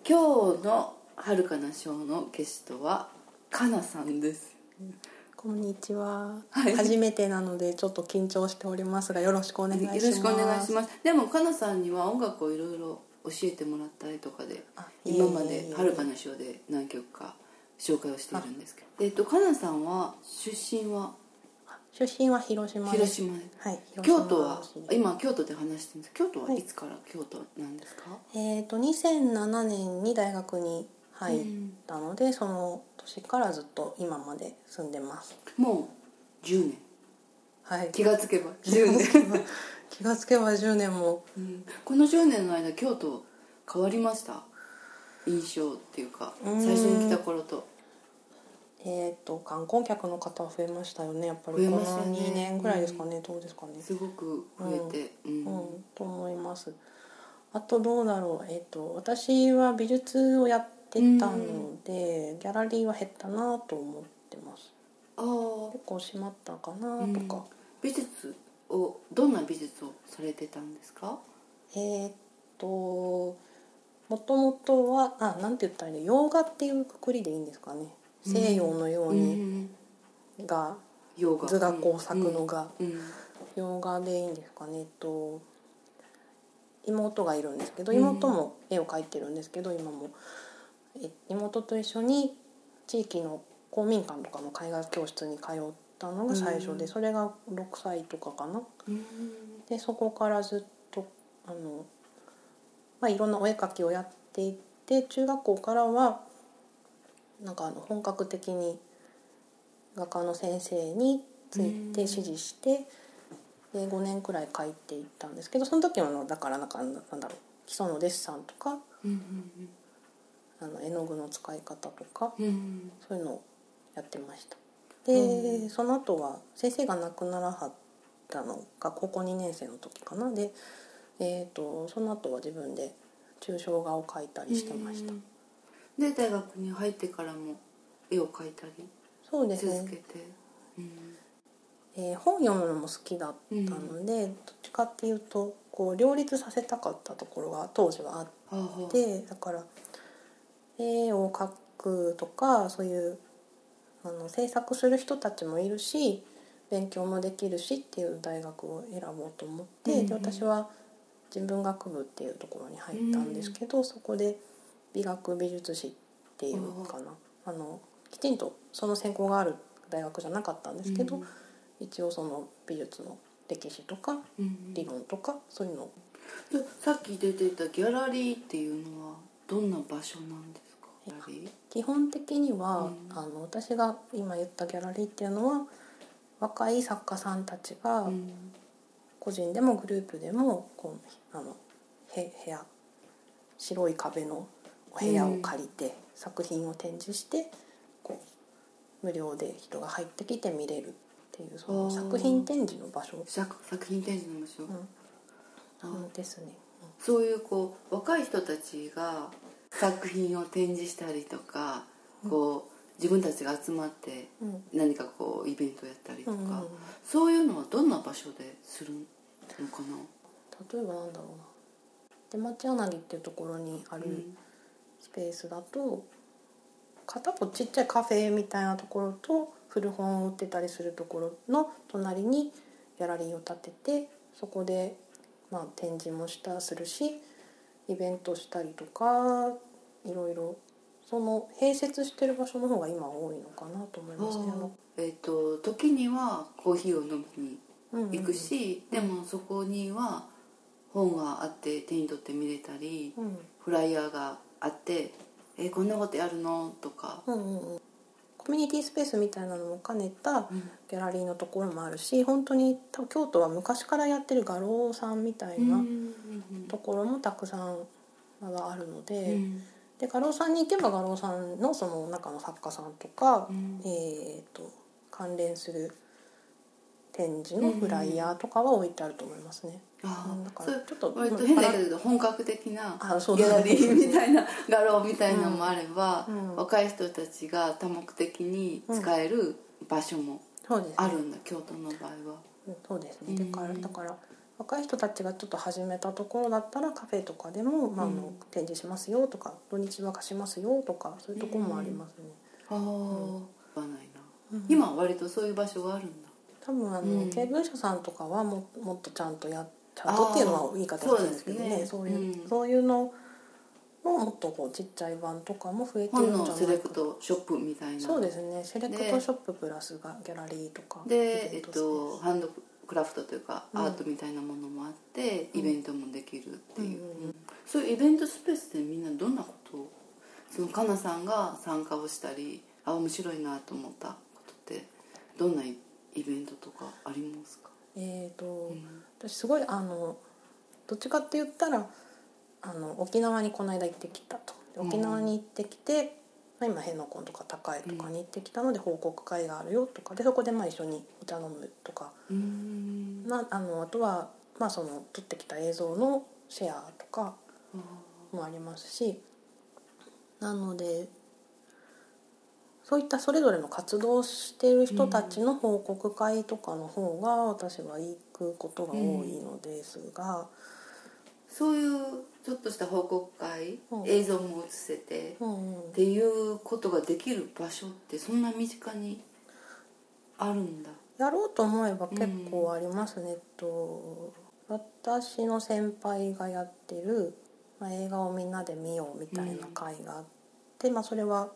今日の遥かなショーのゲストはかなさんです。 こんにちは、 はい、 初めてなのでちょっと緊張しておりますがよろしくお願いします。 よろしくお願いします。でもかなさんには音楽をいろいろ教えてもらったりとかで今まで遥かなショーで何曲か紹介をしているんですけど、かなさんは出身は広島です。 広島で、 はい、 京都は今京都で話してるんですけど、京都はいつから京都なんですか？ 2007年に大学に入ったので、その年からずっと今まで住んでます。 もう10年、 はい、 気がつけば10年気がつけば10年も、 この10年の間京都変わりました？印象っていうか最初に来た頃と。 観光客の方は増えましたよね。やっぱりこの2年ぐらいですかね、どうですかね。 すごく増えて、 と思います。あとどうだろう、私は美術をやってたので、ギャラリーは減ったなと思ってます。結構閉まったかなとか、 美術をどんな美術をされてたんですか？ もともとはなんて言ったらいいの、洋画っていうくくりでいいんですかね。西洋のようにが図画工作の画、洋画でいいんですかね。妹がいるんですけど、妹も絵を描いてるんですけど、今も妹と一緒に地域の公民館とかの絵画教室に通ったのが最初で、それが6歳とかかな。でそこからずっといろんなお絵描きをやっていって、中学校からはなんか本格的に画家の先生について指示して、で5年くらい描いていったんですけど、その時はだからなんだろう、基礎のデッサンとか、絵の具の使い方とか、そういうのをやってました。で、その後は先生が亡くならはったのが高校2年生の時かな。で、その後は自分で抽象画を描いたりしてました。 で大学に入ってからも絵を描いたりそうですね、 続けて、 本読むのも好きだったので、どっちかっていうとこう両立させたかったところが当時はあって、だから絵を描くとかそういう制作する人たちもいるし勉強もできるしっていう大学を選ぼうと思って、で私は人文学部っていうところに入ったんですけど、そこで美学美術史っていうかな、きちんとその専攻がある大学じゃなかったんですけど、一応その美術の歴史とか理論とかそういうのを、 さっき出てたギャラリーっていうのはどんな場所なんですか？ギャラリー基本的には、私が今言ったギャラリーっていうのは若い作家さんたちが個人でもグループでもこう部屋、白い壁のお部屋を借りて作品を展示してこう無料で人が入ってきて見れるっていう、その作品展示の場所、 作品展示の場所、 ですね。 そういうこう若い人たちが作品を展示したりとか、こう自分たちが集まって何かこうイベントやったりとか、そういうのはどんな場所でするのかな？ 例えばなんだろうな、出町柳っていうところにあるスペースだと、片方ちっちゃいカフェみたいなところと古本を売ってたりするところの隣にギャラリーを建てて、そこで展示もするしイベントしたりとか、いろいろその併設してる場所の方が今多いのかなと思いますね。 時にはコーヒーを飲みに行くし、でもそこには本があって手に取って見れたり、フライヤーがあってこんなことやるのとか、 コミュニティスペースみたいなのも兼ねたギャラリーのところもあるし、本当に京都は昔からやってる画廊さんみたいなところもたくさんあるので、で画廊さんに行けば画廊さんのその中の作家さんとか、関連する展示のフライヤーとかは置いてあると思いますね。 だからちょっと割と変だけど本格的なギャラリーみたいな画廊みたいなのもあれば、若い人たちが多目的に使える場所もあるんだ、京都の場合は。 そうですね。だから若い人たちがちょっと始めたところだったらカフェとかでも、展示しますよとか土日は貸しますよとかそういうところもありますね。 ないな、今は割とそういう場所があるんだ。 多分経文社さんとかはもっとちゃんとちゃんとっていうのは言い方なんですけどね、そういうのももっとこうちっちゃい版とかも増えてるんじゃないか。 本のセレクトショップみたいな。 そうですね、セレクトショッププラスがギャラリーとかで、ハンドクラフトというかアートみたいなものもあって、イベントもできるっていう、そういうイベントスペースでみんなどんなことを、そのかなさんが参加をしたり面白いなと思ったことってどんなイベントとかありますか？ 私すごいどっちかって言ったら沖縄にこの間行ってきたと。沖縄に行ってきて、今辺野古とか高江とかに行ってきたので報告会があるよとかで、そこで一緒にお茶飲むとか、あとはその撮ってきた映像のシェアとかもありますし、なのでそういったそれぞれの活動をしている人たちの報告会とかの方が私は行くことが多いのですが、 そういうちょっとした報告会、映像も映せて、っていうことができる場所ってそんな身近にあるんだ。 やろうと思えば結構ありますね。私の先輩がやってる、映画をみんなで見ようみたいな会があって、それは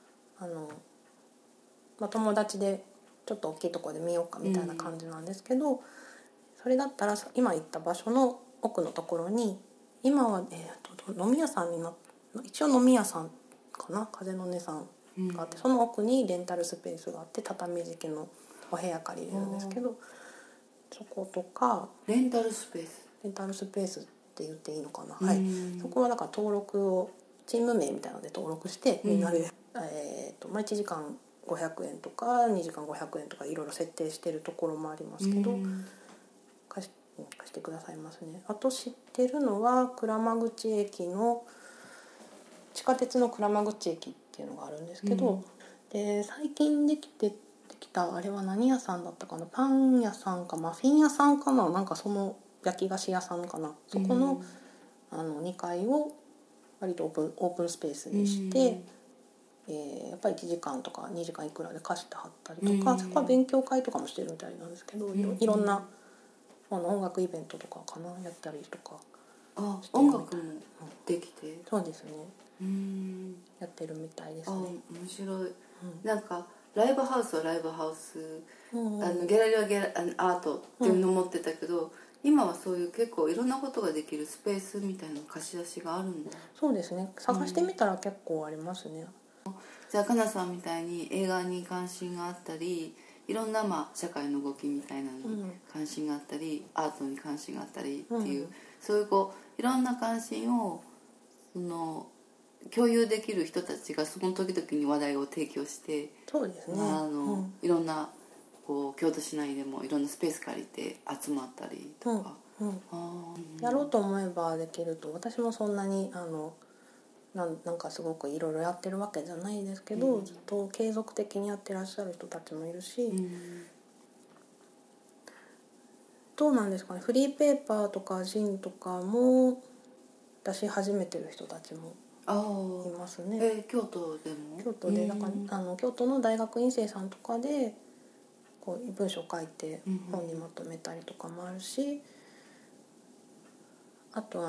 友達でちょっと大きいところで見ようかみたいな感じなんですけど、それだったら今行った場所の奥のところに今は、飲み屋さんに一応飲み屋さんかな、風の音さんがあって、その奥にレンタルスペースがあって畳敷きのお部屋借りれるんですけど、そことかレンタルスペースって言っていいのかな、そこはだから登録をチーム名みたいなので登録してみんなで、1時間500円とか2時間500円とかいろいろ設定してるところもありますけど、貸してくださいますね。あと知ってるのは鞍馬口駅の地下鉄の鞍馬口駅っていうのがあるんですけど、で最近できたあれは何屋さんだったかな、パン屋さんかマフィン屋さんかな、なんかその焼き菓子屋さんかな、そこの、2階を割とオープンスペースにして、やっぱり1時間とか2時間いくらで貸してはったりとか、そこは勉強会とかもしてるみたいなんですけど、いろんな音楽イベントとかかなやったりとか音楽もできて、 そうですね、やってるみたいですね。 面白い、なんかライブハウスはライブハウス、ギャラリーはアートっていうのを持ってたけど、今はそういう結構いろんなことができるスペースみたいな貸し出しがあるんだ。 そうですね、探してみたら結構ありますね。 じゃあかなさんみたいに映画に関心があったり、いろんな社会の動きみたいなのに関心があったり、アートに関心があったりっていう、そういういろんな関心を共有できる人たちがその時々に話題を提供して、 そうですね、 いろんな京都市内でもいろんなスペース借りて集まったりとか、 やろうと思えばできると。私もそんなになんかすごくいろいろやってるわけじゃないですけど、ずっと継続的にやってらっしゃる人たちもいるし、どうなんですかね、フリーペーパーとかジンとかも出し始めてる人たちもいますね。 京都でも？ 京都でだから京都の大学院生さんとかで文章書いて本にまとめたりとかもあるし、あと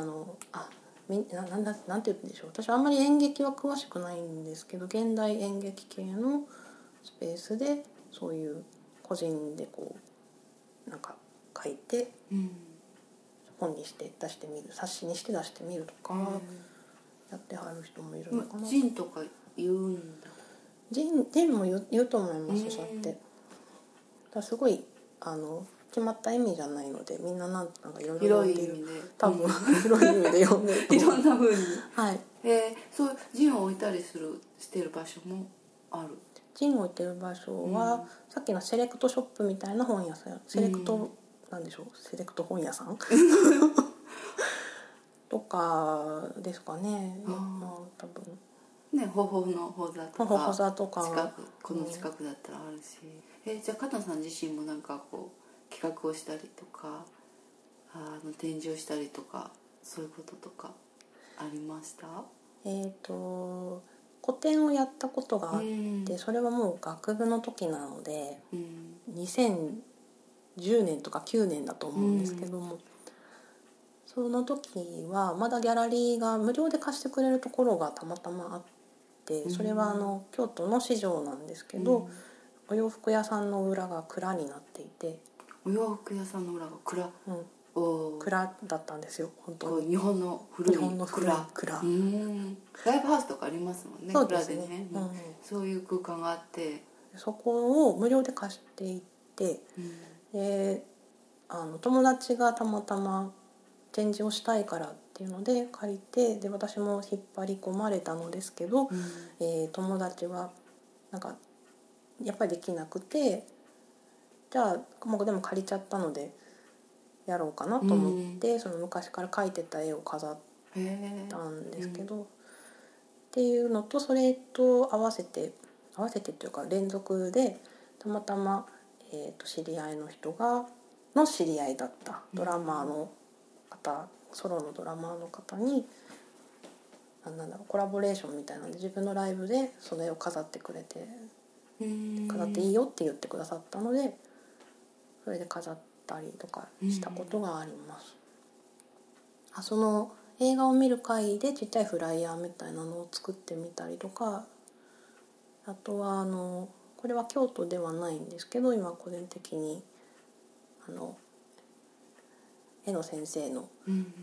なんて言うんでしょう、私はあんまり演劇は詳しくないんですけど、現代演劇系のスペースでそういう個人でなんか書いて本にして出してみる、冊子にして出してみるとかやってはる人もいるのかな。 ジンとか言うんだ。 ジンも言うと思います。そうやってだすごい決まった意味じゃないので、みんななんかいろいろ読んでる、多分広い意味で読んでるいろんな風に、 はい。 そうジンを置いたりしてる場所もある。 ジンを置いてる場所は、さっきのセレクトショップみたいな本屋さん、セレクト本屋さんとかですかね。多分ね、ほほのほざとかこの近くだったらあるし、じゃあ加藤さん自身もなんか企画をしたりとか展示をしたりとかそういうこととかありました？ 個展をやったことがあって、それはもう学部の時なので、2010年とか9年だと思うんですけども、その時はまだギャラリーが無料で貸してくれるところがたまたまあって、それは京都の市場なんですけど、お洋服屋さんの裏が蔵になっていて。 お洋服屋さんの裏が蔵、 蔵だったんですよ本当に。 日本の古い蔵。ライブハウスとかありますもんね。 そうですね、 蔵でね、そういう空間があって、 そこを無料で貸していて、で友達がたまたま展示をしたいからっていうので借りて、で私も引っ張り込まれたのですけど、友達はなんかやっぱりできなくて、じゃあもうでも借りちゃったのでやろうかなと思って、その昔から描いてた絵を飾ったんですけど、っていうのとそれと合わせてというか連続でたまたま、知り合いの人の知り合いだったドラマーの方、ソロのドラマーの方にコラボレーションみたいなので自分のライブでその絵を飾ってくれて、飾っていいよって言ってくださったので、それで飾ったりとかしたことがあります。その映画を見る会でちっちゃいフライヤーみたいなのを作ってみたりとか、あとはこれは京都ではないんですけど、今個人的に絵の先生の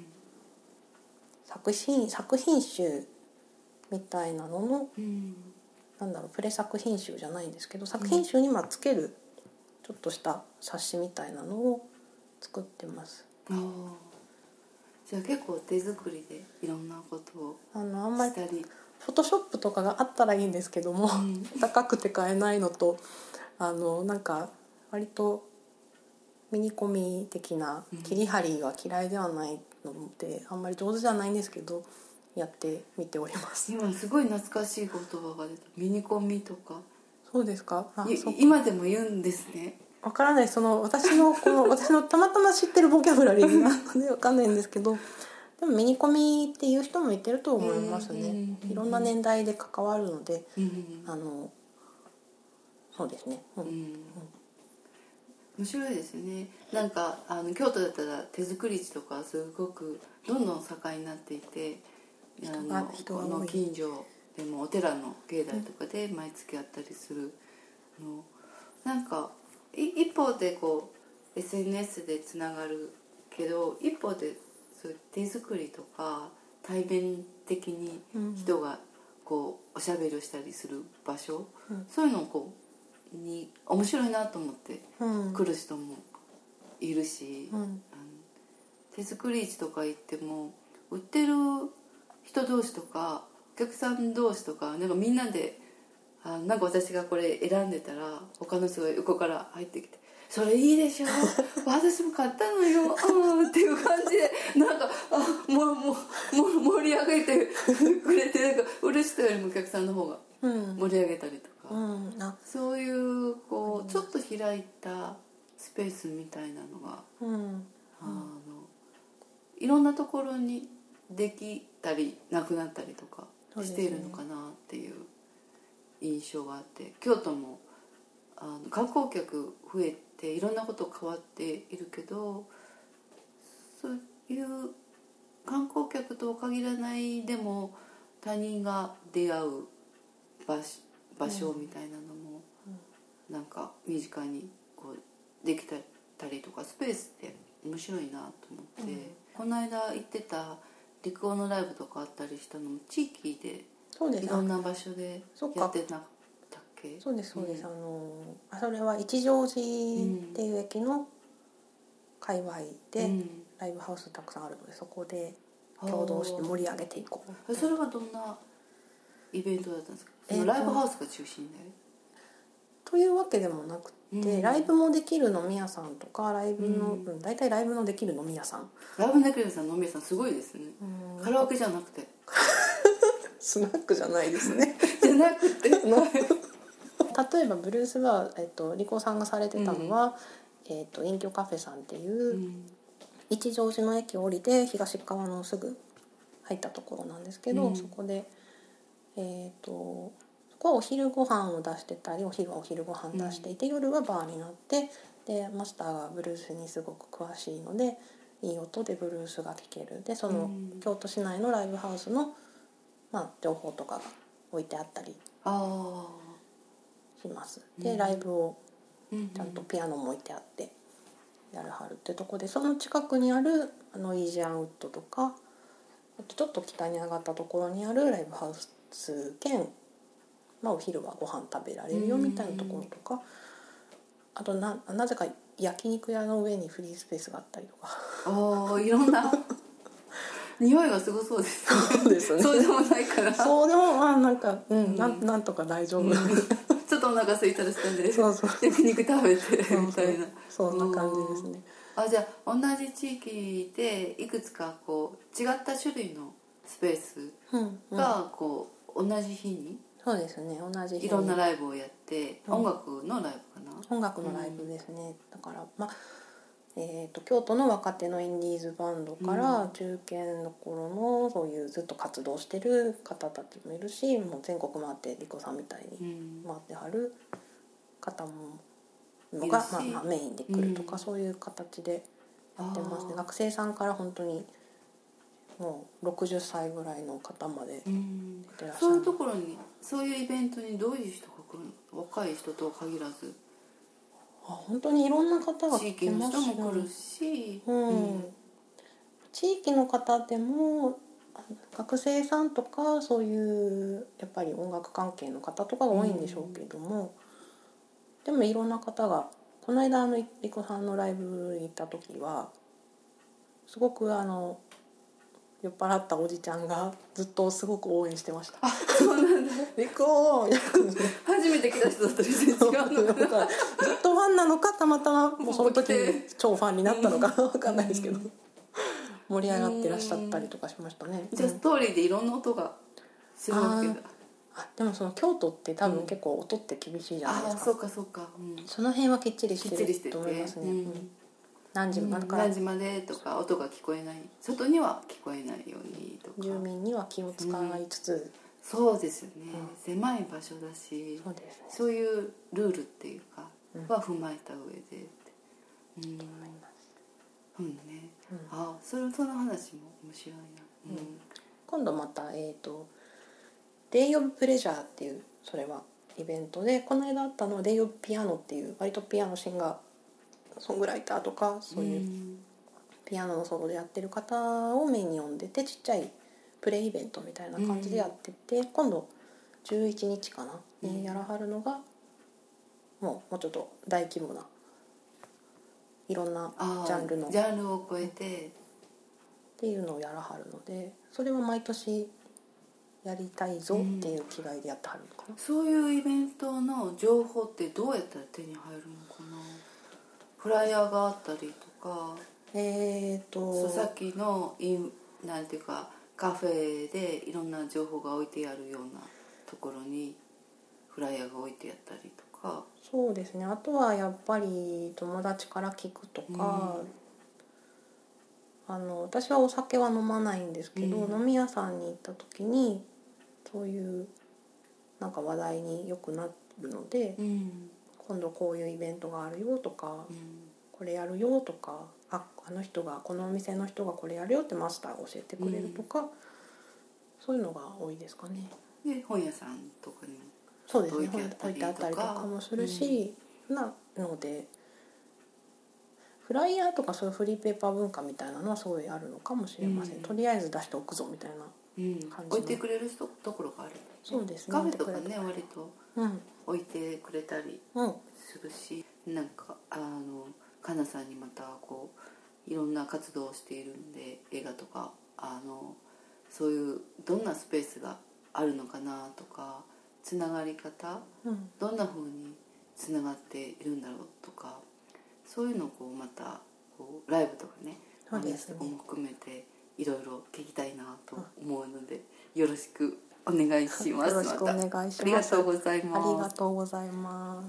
作品集みたいなのの、プレ作品集じゃないんですけど、作品集につけるちょっとした冊子みたいなのを作ってます。 じゃあ結構手作りでいろんなことをあんまりしたり、 フォトショップとかがあったらいいんですけども、高くて買えないのと、なんか割とミニコミ的な切り張りが嫌いではないので、あんまり上手じゃないんですけどやってみております。 今すごい懐かしい言葉が出た。ミニコミとか。 そうですか。 今でも言うんですね。 わからない。私のたまたま知ってるボキャブラリーなのでわかんないんですけど、でもミニコミっていう人もいてると思いますね。いろんな年代で関わるので、そうですね。 面白いですね。なんか京都だったら手作り地とかすごくどんどん盛んになっていて、この近所でもお寺の境内とかで毎月あったりするの、なんか一方でSNS でつながるけど、一方でそういう手作りとか対面的に人がおしゃべりをしたりする場所、そういうのをに面白いなと思って来る人もいるし、手作り市とか行っても売ってる人同士とかお客さん同士とかなんかみんなでなんか私がこれ選んでたら他の人が横から入ってきて「それいいでしょ私も買ったのよ」っていう感じでなんかもう盛り上げてくれて、なんか売る人よりもお客さんの方が盛り上げたりとか、そういうちょっと開いたスペースみたいなのが、いろんなところにできたりなくなったりとかしているのかなっていう印象があって、京都も観光客増えていろんなこと変わっているけど、そういう観光客とは限らないでも他人が出会う場所みたいなのもなんか身近にできたりとか、スペースって面白いなと思って、この間行ってた陸王のライブとかあったりしたのも地域でいろんな場所でやってなかったっけ？ そうです。それは一乗寺っていう駅の界隈でライブハウスたくさんあるので、そこで共同して盛り上げていこう。 それはどんなイベントだったんですか？そのライブハウスが中心でというわけでもなくて、ライブもできる飲み屋さんとか大体ライブのできる飲み屋さん、 ライブのできる飲み屋さんすごいですね。カラオケじゃなくてスナックじゃないですねじゃなくて例えばブルースバー、リコさんがされてたのは、隠居カフェさんっていう、 一乗寺の駅を降りて東側のすぐ入ったところなんですけど、そこでそこはお昼ご飯を出してたり、お昼はお昼ご飯出していて、夜はバーになって、でマスターがブルースにすごく詳しいのでいい音でブルースが聴ける。でその京都市内のライブハウスの、情報とかが置いてあったりします。でライブをちゃんとピアノも置いてあってやるはるってとこで、その近くにあるイージアンウッドとか、あとちょっと北に上がったところにあるライブハウス兼、お昼はご飯食べられるよみたいなところとか、あと なぜか焼肉屋の上にフリースペースがあったりとか、 いろんな匂いがすごそうですね。 そうですね。 そうでもないから、 そうでもなんか、なんとか大丈夫、 ちょっとお腹空いたらしたんでそう焼肉食べてみたいな、 そんな感じですね。 じゃあ同じ地域でいくつかこう違った種類のスペースがこう同じ日に、 そうですね、同じ日にいろんなライブをやって、音楽のライブかな、 音楽のライブですね。だから京都の若手のインディーズバンドから中堅の頃のそういうずっと活動してる方たちもいるし、もう全国回ってリコさんみたいに回ってはる方もが、メインで来るとか、そういう形でやってますね。学生さんから本当にもう60歳ぐらいの方まで出てらっしゃる。 そういうところに、そういうイベントにどういう人が来るの？若い人とは限らず本当にいろんな方が地域の人も来るし、 地域の方でも学生さんとかそういうやっぱり音楽関係の方とかが多いんでしょうけども、でもいろんな方が、この間リコさんのライブに行った時はすごく酔っ払ったおじちゃんがずっとすごく応援してました。 そうなんだ。 リコ初めて来た人だったら全然違うのかな。 ずっとファンなのか、たまたまもうその時に超ファンになったのか分かんないですけど、盛り上がってらっしゃったりとかしましたね。 じゃあストーリーでいろんな音がするわけだ。 でもその京都って多分結構音って厳しいじゃないですか。 そうかそうか、 その辺はきっちりしてると思いますね。何時までとか音が聞こえない、外には聞こえないようにとか、 住民には気を使いつつ、 そうですよね、狭い場所だし、そういうルールっていうかは踏まえた上でその話も面白いな。 今度またデイオブプレジャーっていうそれはイベントで、この間あったのはデイオブピアノっていう割とピアノシンガーソングライターとかそういうピアノのソロでやってる方をメインに呼んでて、ちっちゃいプレイイベントみたいな感じでやってて、今度11日かなにやらはるのがもうちょっと大規模ないろんなジャンルを超えてっていうのをやらはるので、それは毎年やりたいぞっていう気概でやってはるのかな。 そういうイベントの情報ってどうやったら手に入るのかな。フライヤーがあったりとか、さっきのなんていうかカフェでいろんな情報が置いてあるようなところにフライヤーが置いてあったりとか。 そうですね。あとはやっぱり友達から聞くとか、私はお酒は飲まないんですけど、飲み屋さんに行った時にそういうなんか話題によくなるので、今度こういうイベントがあるよとか、これやるよとか、あの人がこのお店の人がこれやるよってマスターが教えてくれるとか、そういうのが多いですかね。 で本屋さんとかにもそうですね、置いてあったりとかもするし、なのでフライヤーとかそういうフリーペーパー文化みたいなのはすごいあるのかもしれません。とりあえず出しておくぞみたいな感じ、 置いてくれるところがある、 そうですね、 カフェとかね割と置いてくれたりするし、なんかかなさんにまたこういろんな活動をしているんで、映画とかそういうどんなスペースがあるのかなとか、つながり方、どんな風につながっているんだろうとか、そういうのをこうまたこうライブとかね、お話とかも含めていろいろ聞きたいなと思うので、よろしくお願いします。 よろしくお願いします。 ありがとうございます。 ありがとうございます。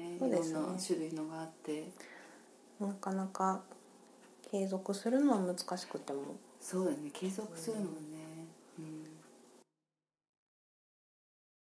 面白いね、場所ってね、いろんな種類のがあって、 なかなか継続するのは難しくても、 そうだね、継続するのはね、